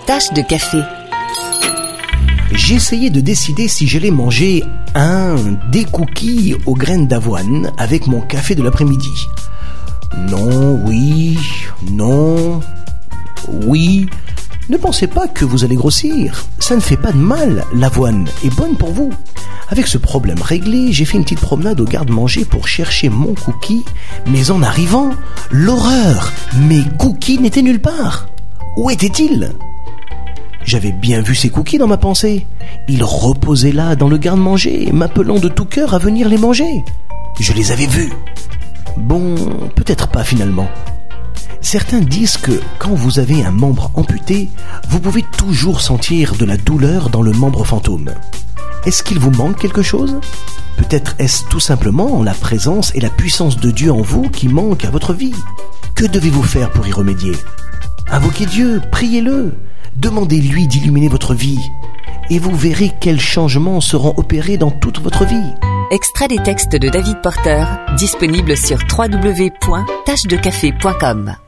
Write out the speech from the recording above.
Tache de café. J'essayais de décider si j'allais manger des cookies aux graines d'avoine avec mon café de l'après-midi. Non, oui, non, oui. Ne pensez pas que vous allez grossir. Ça ne fait pas de mal, l'avoine est bonne pour vous. Avec ce problème réglé, j'ai fait une petite promenade au garde-manger pour chercher mon cookie, mais en arrivant, l'horreur, mes cookies n'étaient nulle part. Où étaient-ils ? J'avais bien vu ces cookies dans ma pensée. Ils reposaient là dans le garde-manger, m'appelant de tout cœur à venir les manger. Je les avais vus. Bon, peut-être pas finalement. Certains disent que quand vous avez un membre amputé, vous pouvez toujours sentir de la douleur dans le membre fantôme. Est-ce qu'il vous manque quelque chose ? Peut-être est-ce tout simplement la présence et la puissance de Dieu en vous qui manquent à votre vie. Que devez-vous faire pour y remédier ? Invoquez Dieu, priez-le. Demandez-lui d'illuminer votre vie et vous verrez quels changements seront opérés dans toute votre vie. Extrait des textes de David Porter, disponible sur www.tachedecafé.com.